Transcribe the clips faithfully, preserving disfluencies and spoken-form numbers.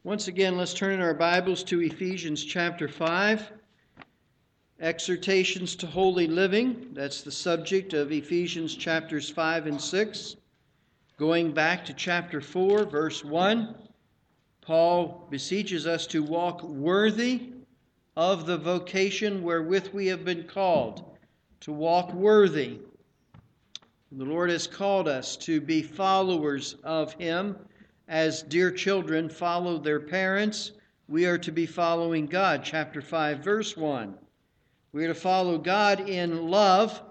Once again, let's turn in our Bibles to Ephesians chapter five. Exhortations to holy living. That's the subject of Ephesians chapters five and six. Going back to chapter four, verse one, Paul beseeches us to walk worthy of the vocation wherewith we have been called. To walk worthy. The Lord has called us to be followers of Him. As dear children follow their parents, we are to be following God. Chapter five, verse one. We are to follow God in love,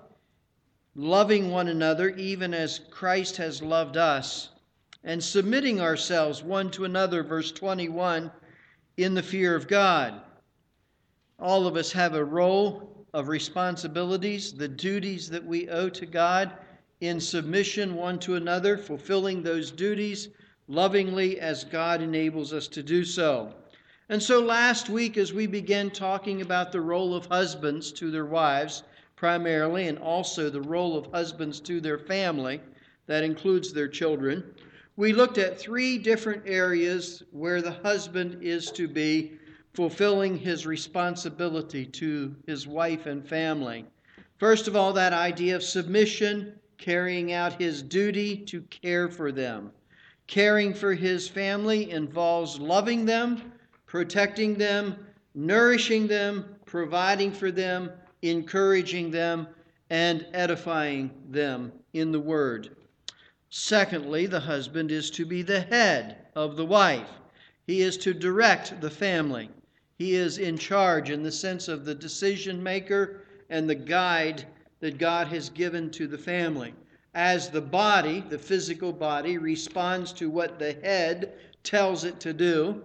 loving one another even as Christ has loved us, and submitting ourselves one to another, verse twenty-one, in the fear of God. All of us have a role of responsibilities, the duties that we owe to God in submission one to another, fulfilling those duties lovingly as God enables us to do so. And so last week, as we began talking about the role of husbands to their wives primarily, and also the role of husbands to their family, that includes their children, we looked at three different areas where the husband is to be fulfilling his responsibility to his wife and family. First of all, that idea of submission, carrying out his duty to care for them. Caring for his family involves loving them, protecting them, nourishing them, providing for them, encouraging them, and edifying them in the Word. Secondly, the husband is to be the head of the wife. He is to direct the family. He is in charge in the sense of the decision maker and the guide that God has given to the family. As the body, the physical body, responds to what the head tells it to do,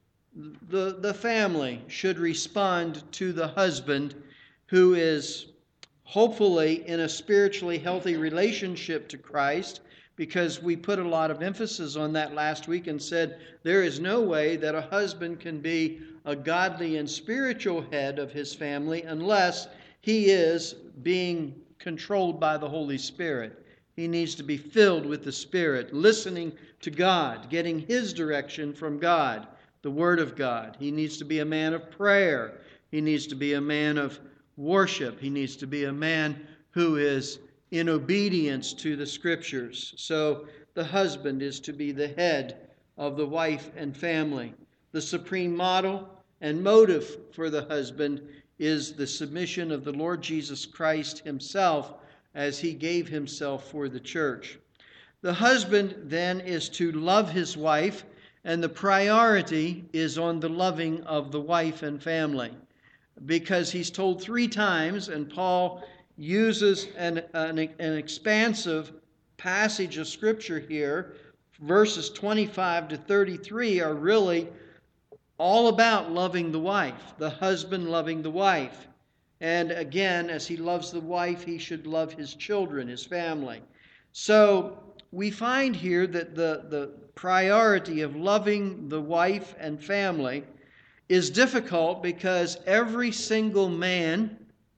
the, the family should respond to the husband who is hopefully in a spiritually healthy relationship to Christ, because we put a lot of emphasis on that last week and said there is no way that a husband can be a godly and spiritual head of his family unless he is being controlled by the Holy Spirit. He needs to be filled with the Spirit, listening to God, getting his direction from God, the Word of God. He needs to be a man of prayer. He needs to be a man of worship. He needs to be a man who is in obedience to the Scriptures. So the husband is to be the head of the wife and family. The supreme model and motive for the husband is the submission of the Lord Jesus Christ himself, as he gave himself for the church. The husband then is to love his wife, and the priority is on the loving of the wife and family, because he's told three times, and Paul uses an, an, an expansive passage of Scripture here. Verses twenty-five to thirty-three are really all about loving the wife, the husband loving the wife. And again, as he loves the wife, he should love his children, his family. So we find here that the, the priority of loving the wife and family is difficult because every single man,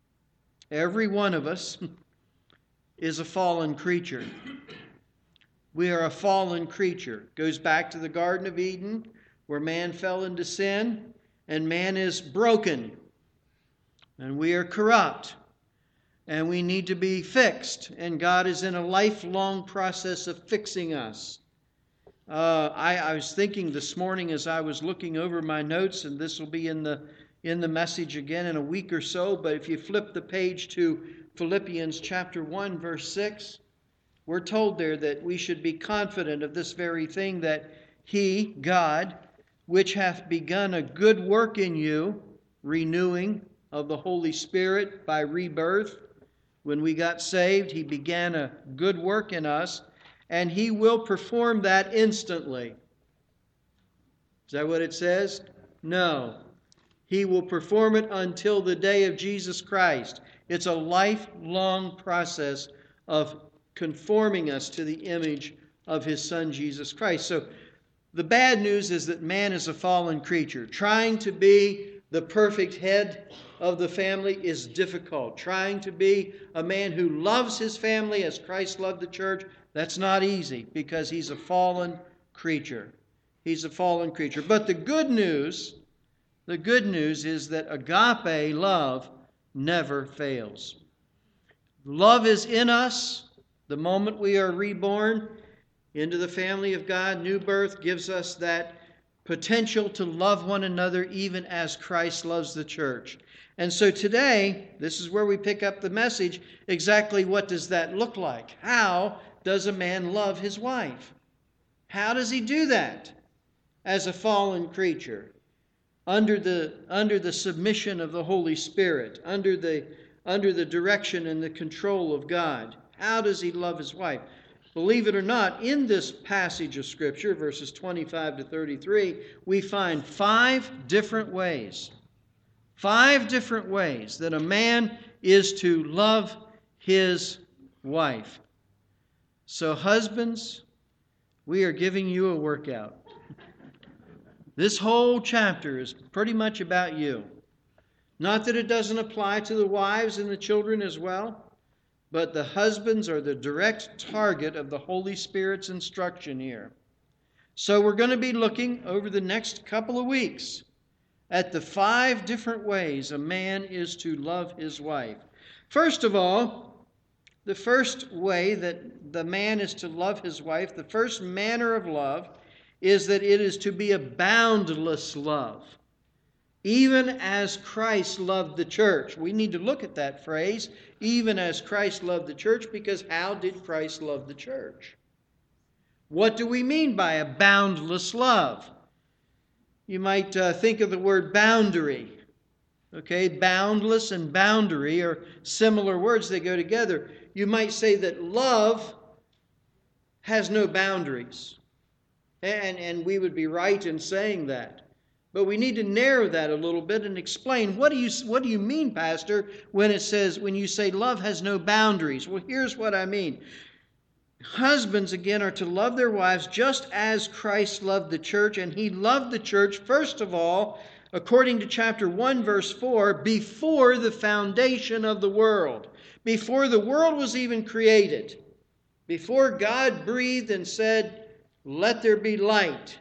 every one of us, is a fallen creature. We are a fallen creature. It goes back to the Garden of Eden, where man fell into sin, and man is broken. And we are corrupt, and we need to be fixed, and God is in a lifelong process of fixing us. Uh, I, I was thinking this morning as I was looking over my notes, and this will be in the in the message again in a week or so, but if you flip the page to Philippians chapter one, verse six, we're told there that we should be confident of this very thing, that He, God, which hath begun a good work in you, renewing of the Holy Spirit by rebirth. When we got saved, He began a good work in us, and He will perform that instantly. Is that what it says? No. He will perform it until the day of Jesus Christ. It's a lifelong process of conforming us to the image of His Son, Jesus Christ. So the bad news is that man is a fallen creature. Trying to be the perfect head of the family is difficult. Trying to be a man who loves his family as Christ loved the church, that's not easy because he's a fallen creature. He's a fallen creature. But the good news, the good news is that agape love never fails. Love is in us. The moment we are reborn into the family of God, new birth gives us that potential to love one another even as Christ loves the church. And so today, this is where we pick up the message. Exactly what does that look like? How does a man love his wife? How does he do that as a fallen creature? Under the, under the submission of the Holy Spirit, under the, under the direction and the control of God. How does he love his wife? Believe it or not, in this passage of Scripture, verses twenty-five to thirty-three, we find five different ways. Five different ways that a man is to love his wife. So husbands, we are giving you a workout. This whole chapter is pretty much about you. Not that it doesn't apply to the wives and the children as well, but the husbands are the direct target of the Holy Spirit's instruction here. So we're going to be looking over the next couple of weeks at the five different ways a man is to love his wife. First of all, the first way that the man is to love his wife, the first manner of love, is that it is to be a boundless love. Even as Christ loved the church. We need to look at that phrase, even as Christ loved the church, because how did Christ love the church? What do we mean by a boundless love? You might uh, think of the word boundary. Okay, boundless and boundary are similar words. They go together. You might say that love has no boundaries. And, and we would be right in saying that. But we need to narrow that a little bit and explain, what do you what do you mean, Pastor, when it says, when you say love has no boundaries? Well, here's what I mean. Husbands, again, are to love their wives just as Christ loved the church. And he loved the church, first of all, according to chapter one, verse four, before the foundation of the world. Before the world was even created. Before God breathed and said, let there be light.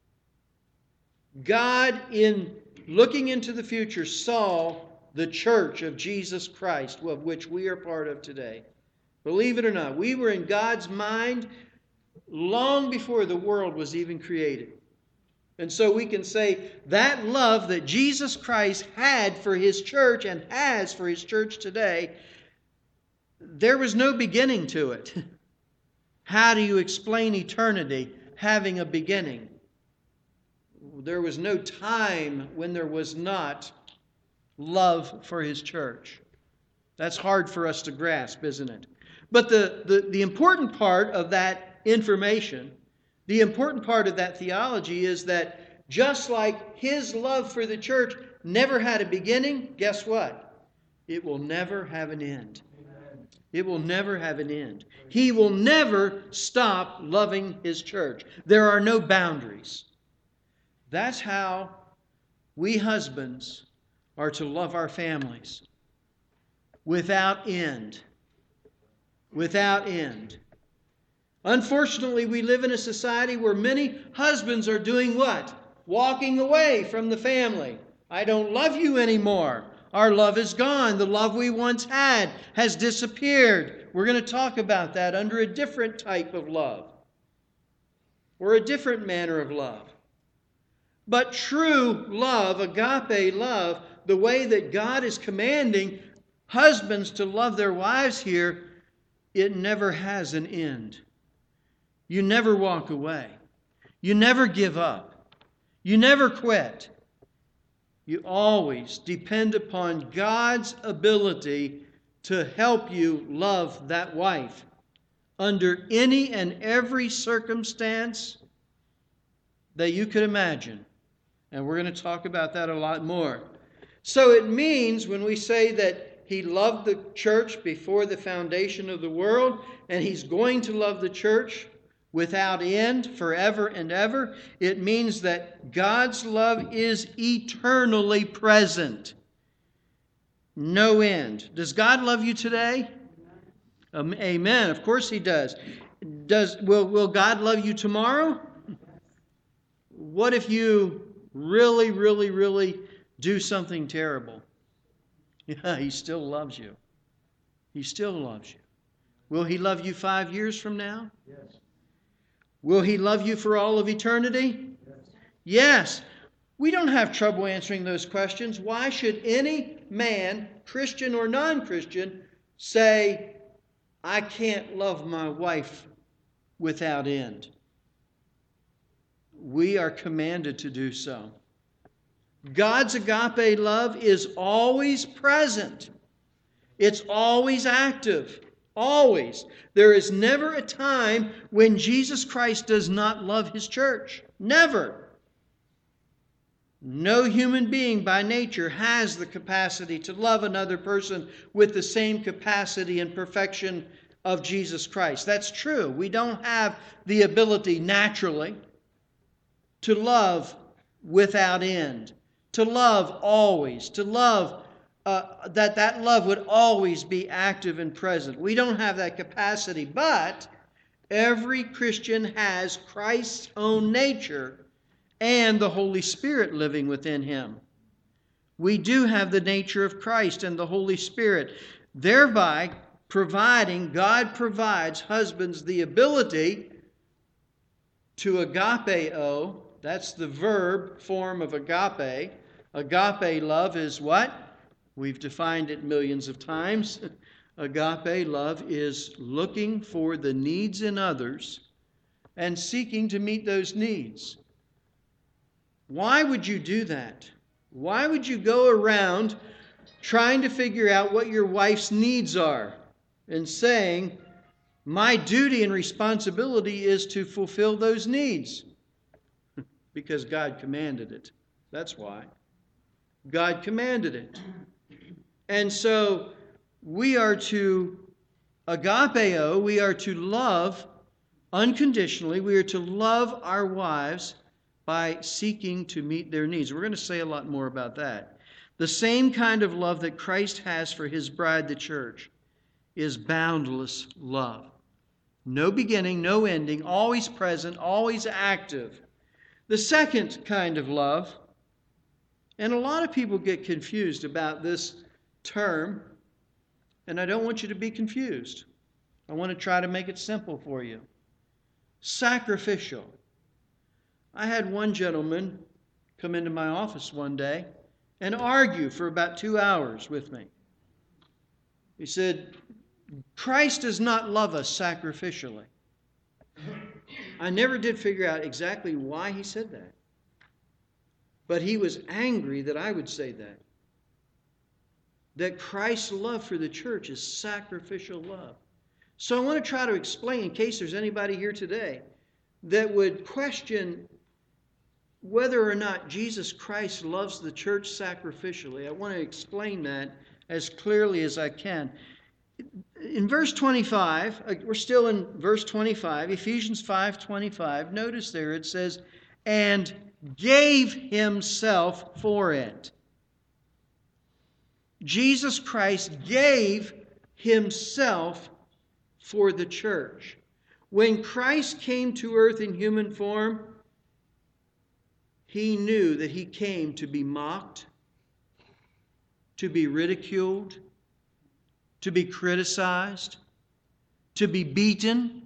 God, in looking into the future, saw the church of Jesus Christ, of which we are part of today. Believe it or not, we were in God's mind long before the world was even created. And so we can say that love that Jesus Christ had for his church and has for his church today, there was no beginning to it. How do you explain eternity having a beginning? There was no time when there was not love for his church. That's hard for us to grasp, isn't it? But the, the, the important part of that information, the important part of that theology is that just like his love for the church never had a beginning, guess what? It will never have an end. It will never have an end. He will never stop loving his church. There are no boundaries. That's how we husbands are to love our families. Without end. Without end. Unfortunately, we live in a society where many husbands are doing what? Walking away from the family. I don't love you anymore. Our love is gone. The love we once had has disappeared. We're going to talk about that under a different type of love. Or a different manner of love. But true love, agape love, the way that God is commanding husbands to love their wives here, it never has an end. You never walk away. You never give up. You never quit. You always depend upon God's ability to help you love that wife under any and every circumstance that you could imagine. And we're going to talk about that a lot more. So it means when we say that he loved the church before the foundation of the world, and he's going to love the church without end, forever and ever, it means that God's love is eternally present. No end. Does God love you today? Um, amen. Of course he does. Does will, will God love you tomorrow? what if you really, really, really do something terrible? Yeah, He still loves you. He still loves you. Will He love you five years from now? Yes. Will He love you for all of eternity? Yes. Yes. We don't have trouble answering those questions. Why should any man, Christian or non-Christian, say, I can't love my wife without end? We are commanded to do so. God's agape love is always present. It's always active. Always. There is never a time when Jesus Christ does not love His church. Never. No human being by nature has the capacity to love another person with the same capacity and perfection of Jesus Christ. That's true. We don't have the ability naturally to love without end, to love always, to love uh, that that love would always be active and present. We don't have that capacity, but every Christian has Christ's own nature and the Holy Spirit living within him. We do have the nature of Christ and the Holy Spirit, thereby providing, God provides husbands the ability to agapeo. That's the verb form of agape. Agape love is what? We've defined it millions of times. Agape love is looking for the needs in others and seeking to meet those needs. Why would you do that? Why would you go around trying to figure out what your wife's needs are and saying, my duty and responsibility is to fulfill those needs? Because God commanded it. That's why. God commanded it. And so we are to agapeo, we are to love unconditionally. We are to love our wives by seeking to meet their needs. We're going to say a lot more about that. The same kind of love that Christ has for His bride, the church, is boundless love. No beginning, no ending, always present, always active. The second kind of love, and a lot of people get confused about this term, and I don't want you to be confused. I want to try to make it simple for you. Sacrificial. I had one gentleman come into my office one day and argue for about two hours with me. He said, Christ does not love us sacrificially. I never did figure out exactly why he said that. But he was angry that I would say that. That Christ's love for the church is sacrificial love. So I want to try to explain, in case there's anybody here today that would question whether or not Jesus Christ loves the church sacrificially. I want to explain that as clearly as I can. In verse twenty-five, we're still in verse twenty-five, Ephesians five twenty-five. Notice there it says, and gave Himself for it. Jesus Christ gave Himself for the church. When Christ came to earth in human form, He knew that He came to be mocked, to be ridiculed, to be criticized, to be beaten,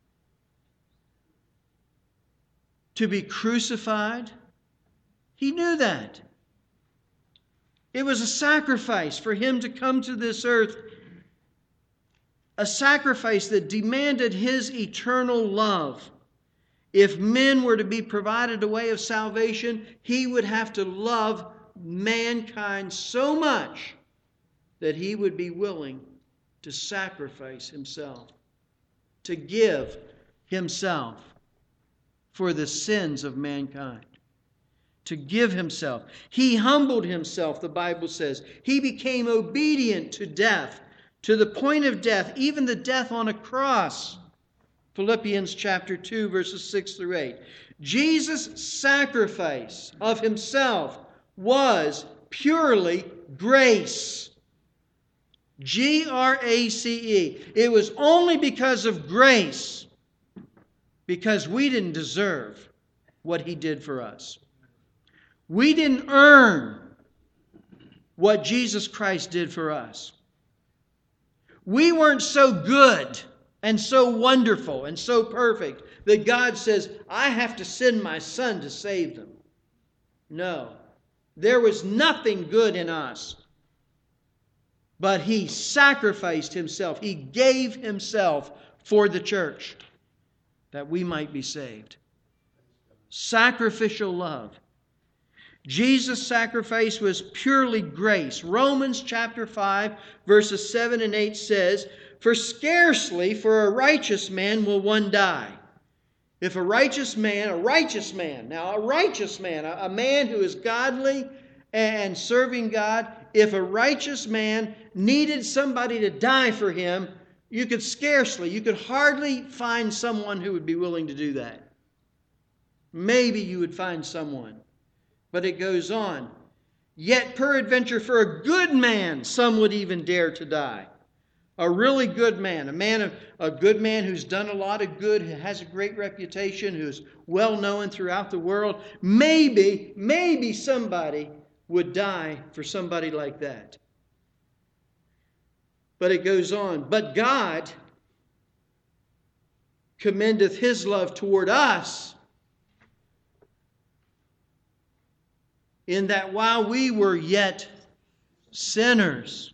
to be crucified. He knew that. It was a sacrifice for Him to come to this earth, a sacrifice that demanded His eternal love. If men were to be provided a way of salvation, He would have to love mankind so much that He would be willing to sacrifice Himself, to give Himself for the sins of mankind, to give Himself. He humbled Himself, the Bible says. He became obedient to death, to the point of death, even the death on a cross. Philippians chapter two, verses six through eight. Jesus' sacrifice of Himself was purely grace. G R A C E. It was only because of grace, because we didn't deserve what He did for us. We didn't earn what Jesus Christ did for us. We weren't so good and so wonderful and so perfect that God says, I have to send my Son to save them. No. There was nothing good in us. But He sacrificed Himself. He gave Himself for the church that we might be saved. Sacrificial love. Jesus' sacrifice was purely grace. Romans chapter five, verses seven and eight says, For scarcely for a righteous man will one die. If a righteous man, a righteous man, now a righteous man, a, a man who is godly and serving God, if a righteous man needed somebody to die for him, you could scarcely, you could hardly find someone who would be willing to do that. Maybe you would find someone. But it goes on. Yet peradventure for a good man, some would even dare to die. A really good man, a man of a good man who's done a lot of good, who has a great reputation, who's well known throughout the world. Maybe, maybe somebody would die for somebody like that. But it goes on. But God commendeth His love toward us, in that while we were yet sinners,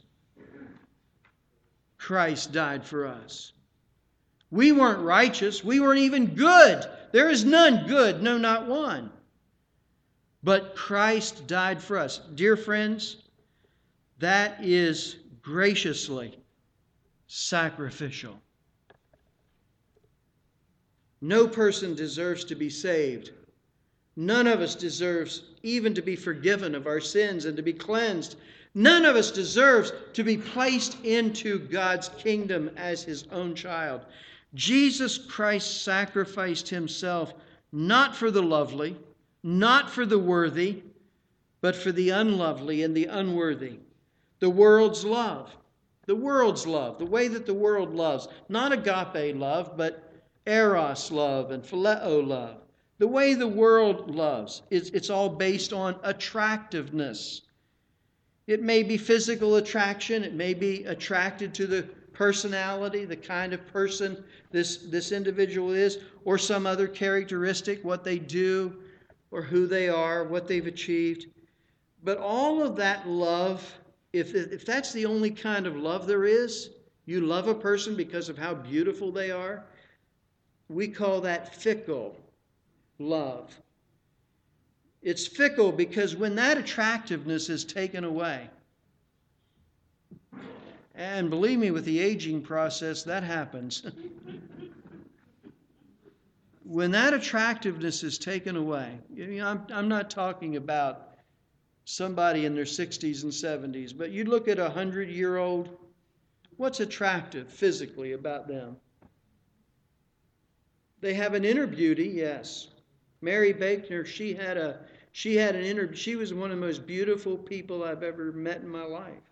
Christ died for us. We weren't righteous. We weren't even good. There is none good, no, not one. But Christ died for us. Dear friends, that is graciously sacrificial. No person deserves to be saved. None of us deserves even to be forgiven of our sins and to be cleansed. None of us deserves to be placed into God's kingdom as His own child. Jesus Christ sacrificed Himself not for the lovely, not for the worthy, but for the unlovely and the unworthy. The world's love. The world's love. The way that the world loves. Not agape love, but eros love and phileo love. The way the world loves, it's, it's all based on attractiveness. It may be physical attraction. It may be attracted to the personality, the kind of person this, this individual is, or some other characteristic, what they do, or who they are, what they've achieved. But all of that love, if, if that's the only kind of love there is, you love a person because of how beautiful they are, we call that fickle love. It's fickle because when that attractiveness is taken away, and believe me, with the aging process, that happens. When that attractiveness is taken away, you know, I'm, I'm not talking about somebody in their sixties and seventies, but you look at a hundred-year-old, what's attractive physically about them? They have an inner beauty, yes. Mary Baker, she had a she had an inner she was one of the most beautiful people I've ever met in my life.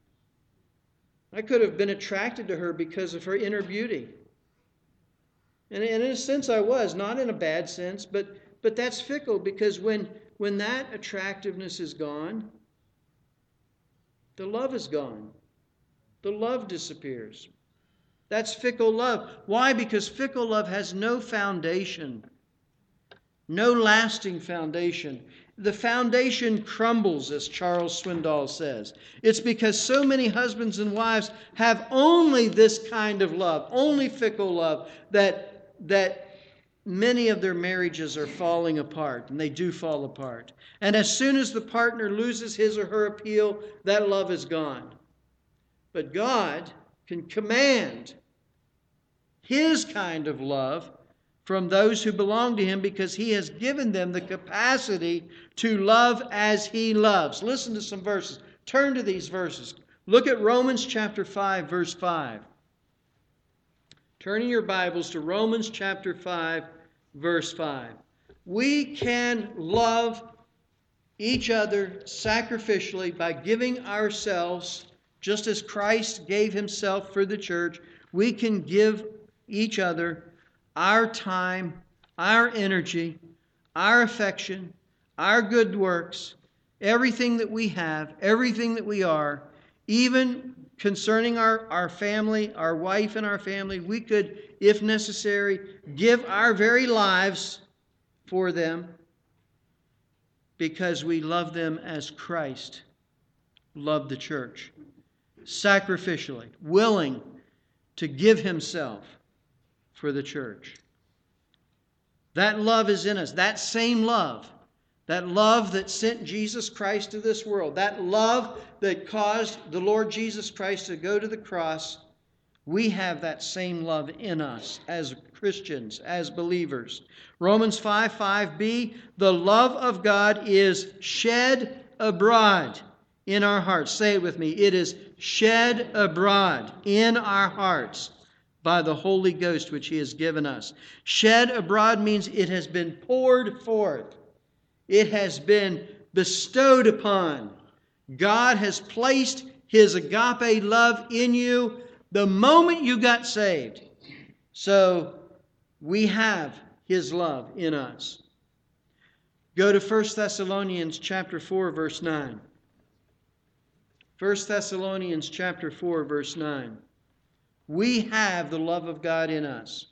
I could have been attracted to her because of her inner beauty. And in a sense I was, not in a bad sense, but but that's fickle because when when that attractiveness is gone, the love is gone. The love disappears. That's fickle love. Why? Because fickle love has no foundation. No lasting foundation. The foundation crumbles, as Charles Swindoll says. It's because so many husbands and wives have only this kind of love, only fickle love, that, that many of their marriages are falling apart, and they do fall apart. And as soon as the partner loses his or her appeal, that love is gone. But God can command His kind of love from those who belong to Him because He has given them the capacity to love as He loves. Listen to some verses. Turn to these verses. Look at Romans chapter five, verse five. Turn in your Bibles to Romans chapter five, verse five. We can love each other sacrificially by giving ourselves, just as Christ gave Himself for the church. We can give each other our time, our energy, our affection, our good works, everything that we have, everything that we are, even concerning our, our family, our wife and our family, we could, if necessary, give our very lives for them because we love them as Christ loved the church, sacrificially, willing to give himself for the church. That love is in us. That same love. That love that sent Jesus Christ to this world. That love that caused the Lord Jesus Christ to go to the cross. We have that same love in us as Christians, as believers. Romans five five b, the love of God is shed abroad in our hearts. Say it with me. It is shed abroad in our hearts by the Holy Ghost which he has given us. Shed abroad means it has been poured forth. It has been bestowed upon. God has placed his agape love in you the moment you got saved. So we have his love in us. Go to First Thessalonians chapter four, verse nine. First Thessalonians chapter four, verse nine. We have the love of God in us.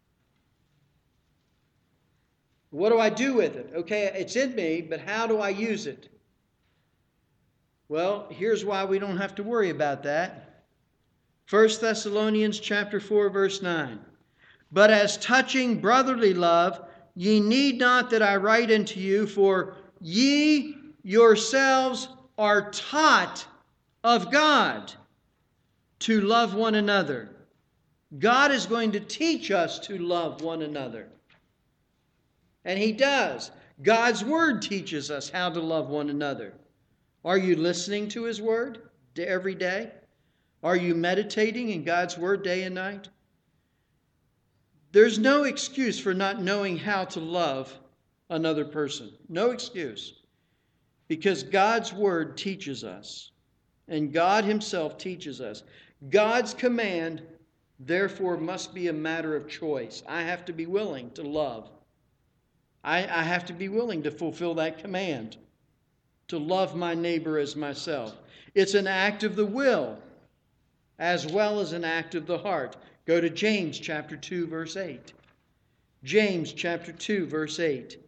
What do I do with it? Okay, it's in me, but how do I use it? Well, here's why we don't have to worry about that. First Thessalonians chapter four, verse nine. But as touching brotherly love, ye need not that I write unto you, for ye yourselves are taught of God to love one another. God is going to teach us to love one another. And he does. God's word teaches us how to love one another. Are you listening to his word every day? Are you meditating in God's word day and night? There's no excuse for not knowing how to love another person. No excuse. Because God's word teaches us. And God himself teaches us. God's command, therefore, must be a matter of choice. I have to be willing to love. I, I have to be willing to fulfill that command. To love my neighbor as myself. It's an act of the will as well as an act of the heart. Go to James chapter two, verse eight. James chapter two, verse eight.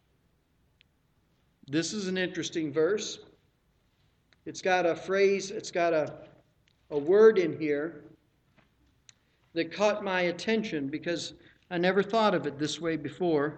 This is an interesting verse. It's got a phrase, it's got a, a word in here that caught my attention because I never thought of it this way before.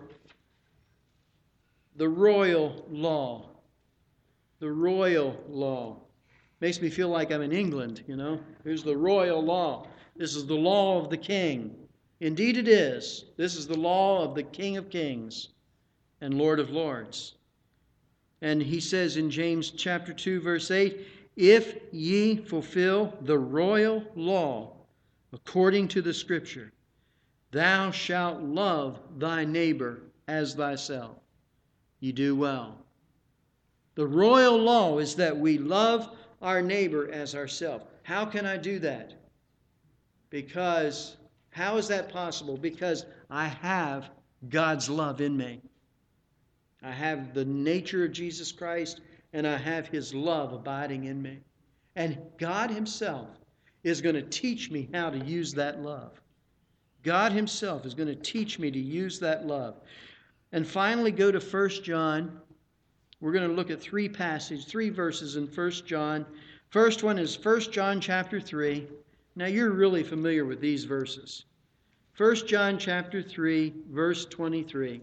The royal law. The royal law. Makes me feel like I'm in England, you know. Here's the royal law. This is the law of the king. Indeed it is. This is the law of the King of Kings and Lord of Lords. And he says in James chapter two, verse eight, if ye fulfill the royal law according to the Scripture, thou shalt love thy neighbor as thyself. You do well. The royal law is that we love our neighbor as ourselves. How can I do that? Because, how is that possible? Because I have God's love in me. I have the nature of Jesus Christ, and I have his love abiding in me. And God himself is going to teach me how to use that love. God himself is going to teach me to use that love. And finally, go to First John. We're going to look at three passages, three verses in First John. First one is First John chapter three. Now you're really familiar with these verses. First John chapter three, verse twenty-three.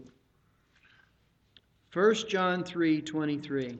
First John three, twenty-three.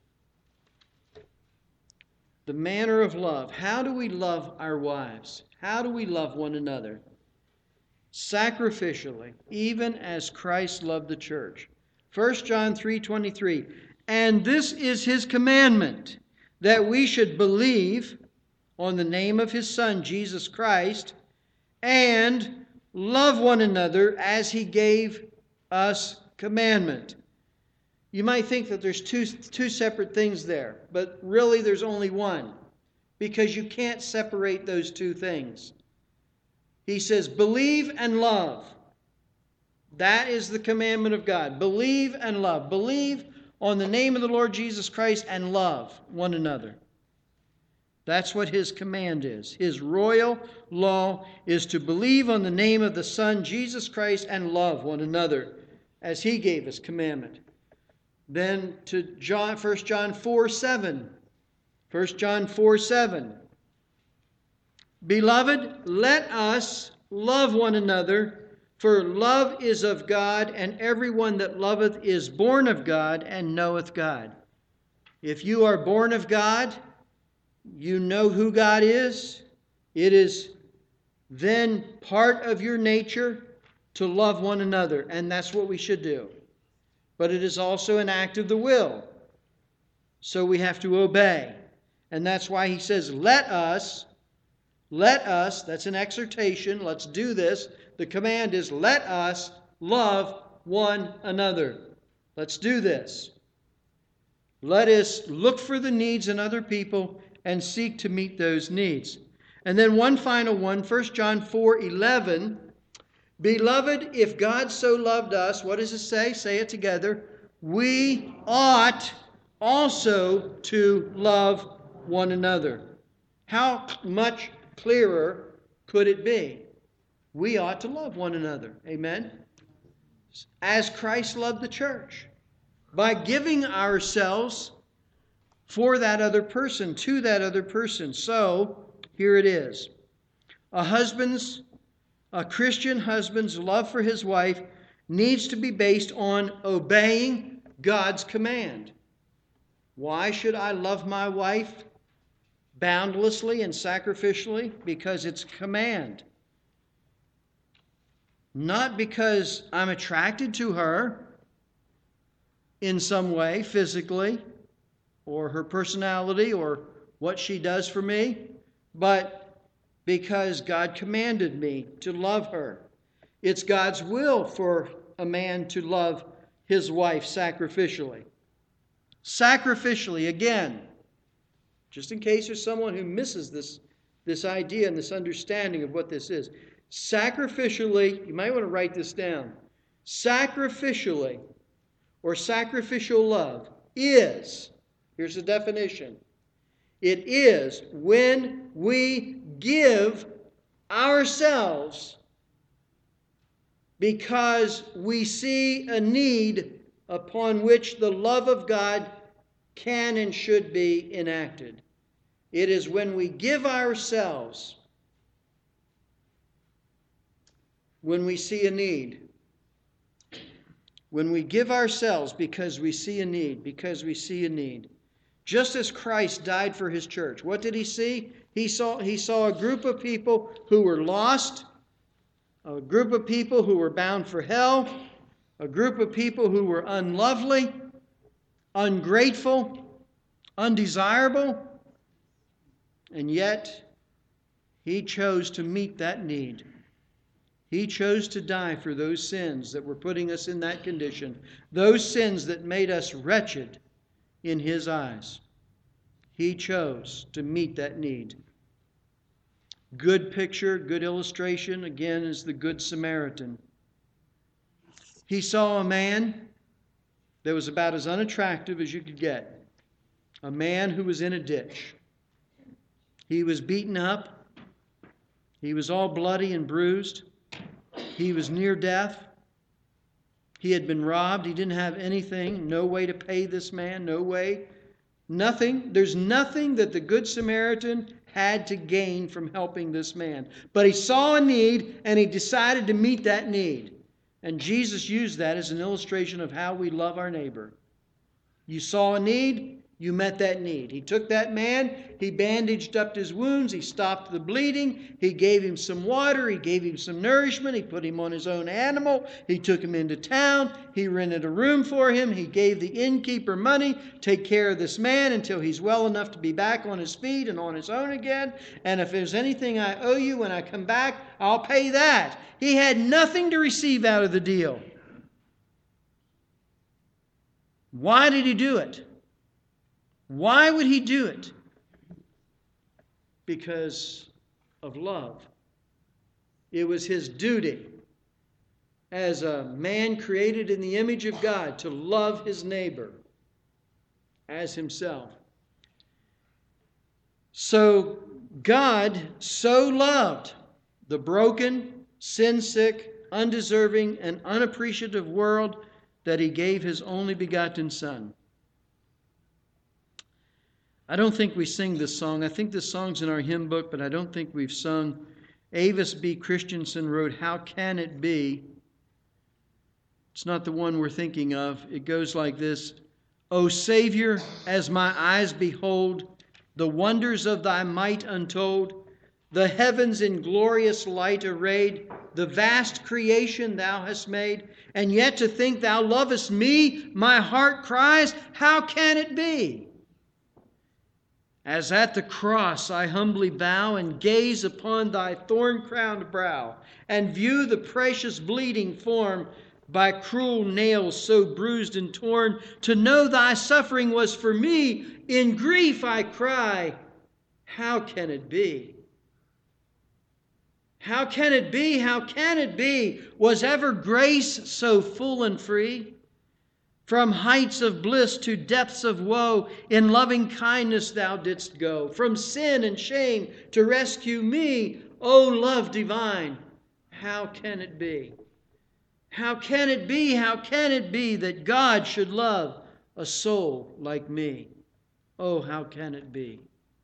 The manner of love. How do we love our wives? How do we love one another? Sacrificially, even as Christ loved the church. First John three, twenty-three. And this is his commandment, that we should believe on the name of his Son, Jesus Christ, and love one another as he gave us commandment. You might think that there's two, two separate things there, but really there's only one, because you can't separate those two things. He says, believe and love. That is the commandment of God. Believe and love. Believe on the name of the Lord Jesus Christ and love one another. That's what his command is. His royal law is to believe on the name of the Son, Jesus Christ, and love one another as he gave us commandment. Then to John, First John four seven. First John four seven. Beloved, let us love one another, for love is of God, and everyone that loveth is born of God and knoweth God. If you are born of God, you know who God is. It is then part of your nature to love one another, and that's what we should do. But it is also an act of the will. So we have to obey. And that's why he says, let us, let us, that's an exhortation, let's do this. The command is, let us love one another. Let's do this. Let us look for the needs in other people and seek to meet those needs. And then one final one, First John four eleven. Beloved, if God so loved us, what does it say? Say it together. We ought also to love one another. How much clearer could it be? We ought to love one another. Amen? As Christ loved the church. By giving ourselves for that other person, to that other person. So, here it is. A husband's, a Christian husband's love for his wife needs to be based on obeying God's command. Why should I love my wife boundlessly and sacrificially? Because it's a command. Not because I'm attracted to her in some way, physically, or her personality, or what she does for me, but because God commanded me to love her. It's God's will for a man to love his wife sacrificially. Sacrificially, again, just in case there's someone who misses this, this idea and this understanding of what this is. Sacrificially, you might want to write this down. Sacrificially, or sacrificial love, is, here's the definition, it is when we give ourselves because we see a need upon which the love of God can and should be enacted. It is when we give ourselves when we see a need. When we give ourselves because we see a need, because we see a need. Just as Christ died for his church. What did he see? He saw, he saw a group of people who were lost, a group of people who were bound for hell, a group of people who were unlovely, ungrateful, undesirable, and yet he chose to meet that need. He chose to die for those sins that were putting us in that condition, those sins that made us wretched in his eyes. He chose to meet that need. Good picture, good illustration, again, is the Good Samaritan. He saw a man that was about as unattractive as you could get. A man who was in a ditch. He was beaten up. He was all bloody and bruised. He was near death. He had been robbed. He didn't have anything. No way to pay this man. No way. Nothing. There's nothing that the Good Samaritan had to gain from helping this man. But he saw a need and he decided to meet that need. And Jesus used that as an illustration of how we love our neighbor. You saw a need. You met that need. He took that man, he bandaged up his wounds, he stopped the bleeding, he gave him some water, he gave him some nourishment, he put him on his own animal, he took him into town, he rented a room for him, he gave the innkeeper money, take care of this man until he's well enough to be back on his feet and on his own again. And if there's anything I owe you when I come back, I'll pay that. He had nothing to receive out of the deal. Why did he do it? Why would he do it? Because of love. It was his duty. as a man created in the image of God, to love his neighbor as himself. So God so loved the broken, sin-sick, undeserving, and unappreciative world that he gave his only begotten Son. I don't think we sing this song. I think this song's in our hymn book, but I don't think we've sung. Avis B. Christensen wrote, "How Can It Be?" It's not the one we're thinking of. It goes like this. O Savior, as my eyes behold the wonders of thy might untold, the heavens in glorious light arrayed, the vast creation thou hast made, and yet to think thou lovest me, my heart cries, how can it be? As at the cross I humbly bow and gaze upon thy thorn-crowned brow, and view the precious bleeding form by cruel nails so bruised and torn, to know thy suffering was for me, in grief I cry, how can it be? How can it be? How can it be? Was ever grace so full and free? From heights of bliss to depths of woe, in loving kindness thou didst go. From sin and shame to rescue me, O love divine, how can it be? How can it be? How can it be that God should love a soul like me? Oh, how can it be?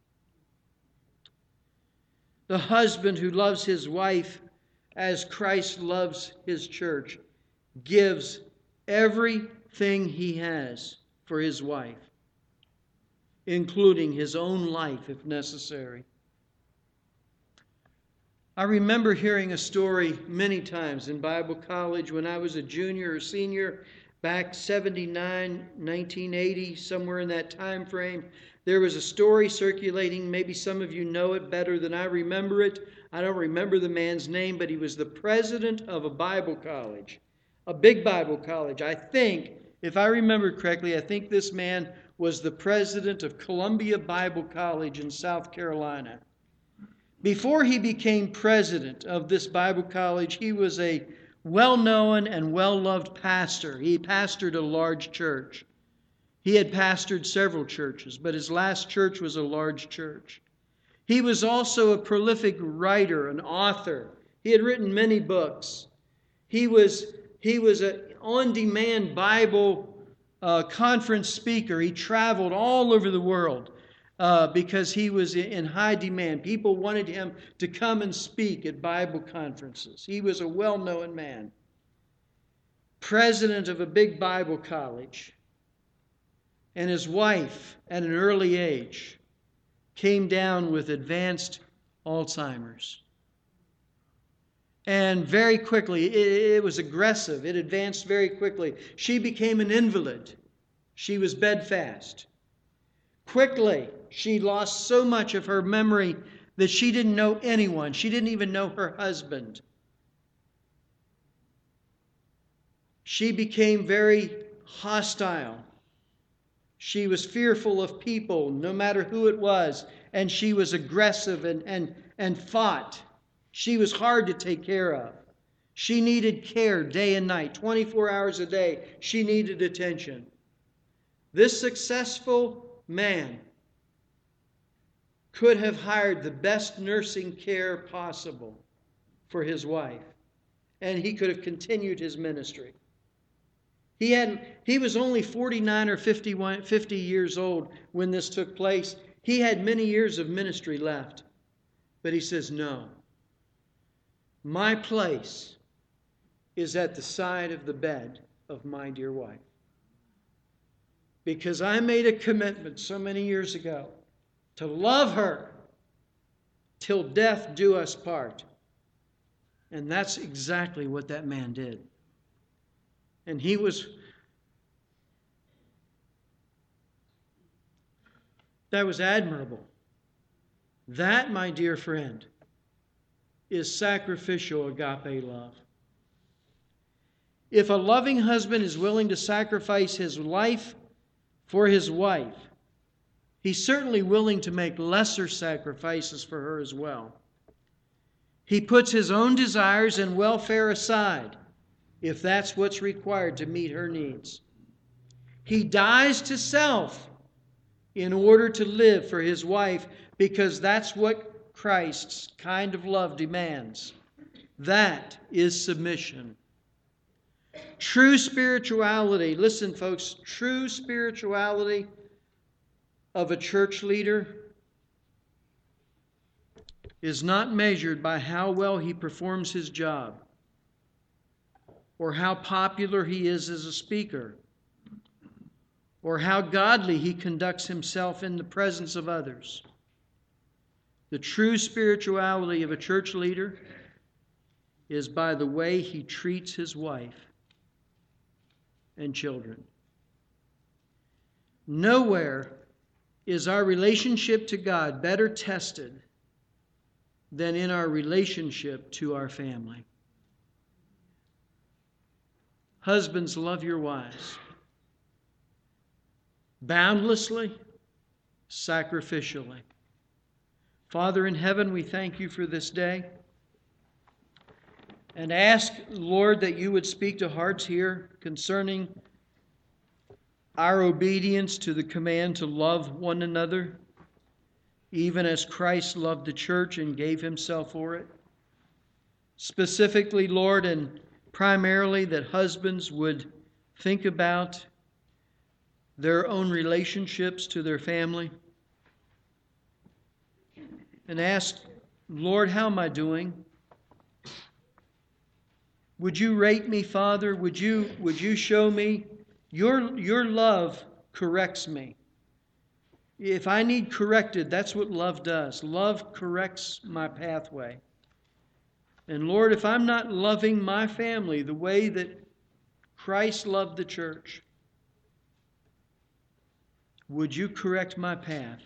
The husband who loves his wife as Christ loves his church gives everything he has for his wife, including his own life if necessary. I remember hearing a story many times in Bible college when I was a junior or senior back seventy-nine, nineteen eighty, somewhere in that time frame. There was a story circulating. Maybe some of you know it better than I remember it. I don't remember the man's name, but he was the president of a Bible college, a big Bible college. I think, if I remember correctly, I think this man was the president of Columbia Bible College in South Carolina. Before he became president of this Bible college, he was a well-known and well-loved pastor. He pastored a large church. He had pastored several churches, but his last church was a large church. He was also a prolific writer, an author. He had written many books. He was, he was an on-demand Bible uh, conference speaker. He traveled all over the world. Uh, because he was in high demand. People wanted him to come and speak at Bible conferences. He was a well-known man. President of a big Bible college. And his wife, at an early age, came down with advanced Alzheimer's. And very quickly, it, it was aggressive. It advanced very quickly. She became an invalid. She was bedfast. Quickly, she lost so much of her memory that she didn't know anyone. She didn't even know her husband. She became very hostile. She was fearful of people, no matter who it was, and she was aggressive and, and, and fought. She was hard to take care of. She needed care day and night, twenty-four hours a day. She needed attention. This successful man could have hired the best nursing care possible for his wife, and he could have continued his ministry. He had he was only forty-nine or fifty-one, fifty years old when this took place. He had many years of ministry left. But he says, no. My place is at the side of the bed of my dear wife. Because I made a commitment so many years ago to love her till death do us part. And that's exactly what that man did. And he was, that was admirable. That, my dear friend, is sacrificial agape love. If a loving husband is willing to sacrifice his life for his wife, he's certainly willing to make lesser sacrifices for her as well. He puts his own desires and welfare aside if that's what's required to meet her needs. He dies to self in order to live for his wife, because that's what Christ's kind of love demands. That is submission. True spirituality, listen folks, true spirituality of a church leader is not measured by how well he performs his job or how popular he is as a speaker or how godly he conducts himself in the presence of others. The true spirituality of a church leader is by the way he treats his wife and children. Nowhere is our relationship to God better tested than in our relationship to our family. Husbands, love your wives boundlessly, sacrificially. Father in heaven, we thank you for this day and ask, Lord, that you would speak to hearts here concerning our obedience to the command to love one another, even as Christ loved the church and gave himself for it. Specifically, Lord, and primarily that husbands would think about their own relationships to their family and ask, Lord, how am I doing? Would you rate me, Father? Would you, would you show me? Your, your love corrects me. If I need corrected, that's what love does. Love corrects my pathway. And Lord, if I'm not loving my family the way that Christ loved the church, would you correct my path?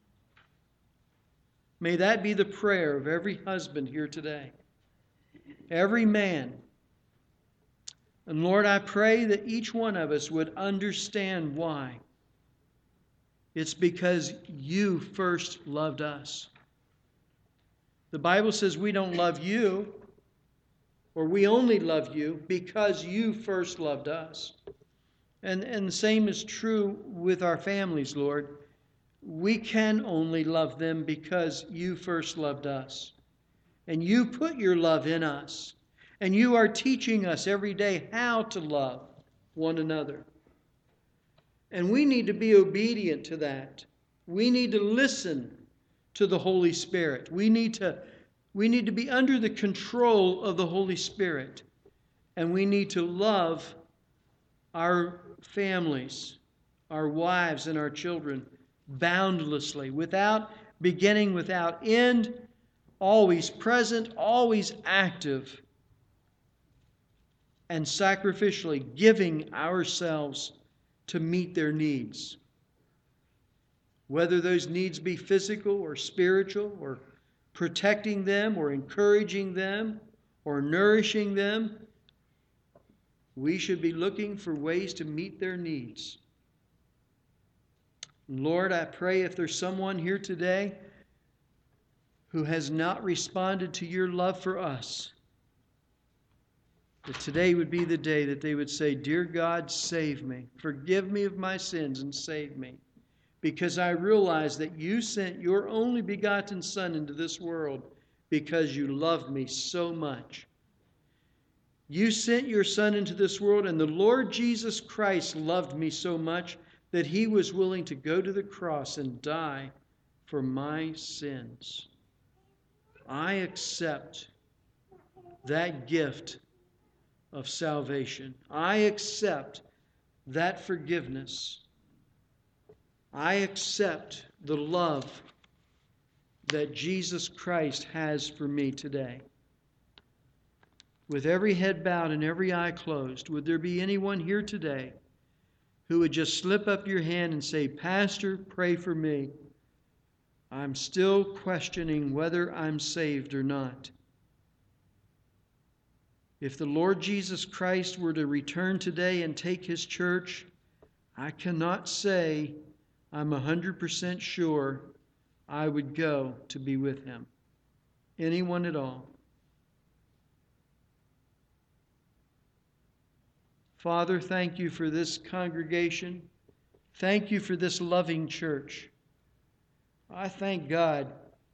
May that be the prayer of every husband here today. Every man. And Lord, I pray that each one of us would understand why. It's because you first loved us. The Bible says we don't love you, or we only love you because you first loved us. And, and the same is true with our families, Lord. We can only love them because you first loved us. And you put your love in us. And you are teaching us every day how to love one another. And we need to be obedient to that. We need to listen to the Holy Spirit. We need to, we need to be under the control of the Holy Spirit. And we need to love our families, our wives, and our children boundlessly, without beginning, without end, always present, always active, and sacrificially giving ourselves to meet their needs. Whether those needs be physical or spiritual, or protecting them, or encouraging them, or nourishing them, we should be looking for ways to meet their needs. Lord, I pray if there's someone here today who has not responded to your love for us, that today would be the day that they would say, Dear God, save me. Forgive me of my sins and save me. Because I realize that you sent your only begotten Son into this world because you loved me so much. You sent your Son into this world, and the Lord Jesus Christ loved me so much that he was willing to go to the cross and die for my sins. I accept that gift of salvation. I accept that forgiveness. I accept the love that Jesus Christ has for me today. With every head bowed and every eye closed, would there be anyone here today who would just slip up your hand and say, Pastor, pray for me. I'm still questioning whether I'm saved or not. If the Lord Jesus Christ were to return today and take his church, I cannot say I'm one hundred percent sure I would go to be with him. Anyone at all? Father, thank you for this congregation. Thank you for this loving church. I thank God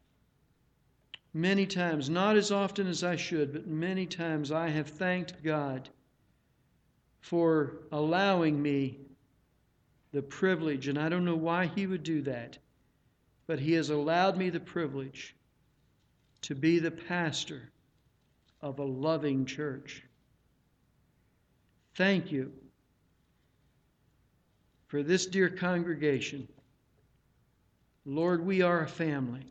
many times, not as often as I should, but many times I have thanked God for allowing me the privilege, and I don't know why He would do that, but He has allowed me the privilege to be the pastor of a loving church. Thank you for this dear congregation. Lord, we are a family.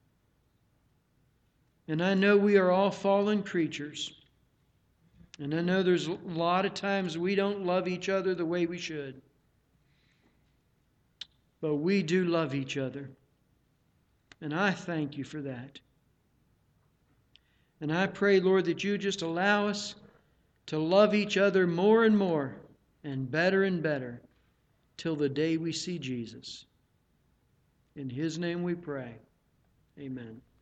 And I know we are all fallen creatures. And I know there's a lot of times we don't love each other the way we should. But we do love each other. And I thank you for that. And I pray, Lord, that you just allow us to love each other more and more and better and better till the day we see Jesus. In His name we pray. Amen.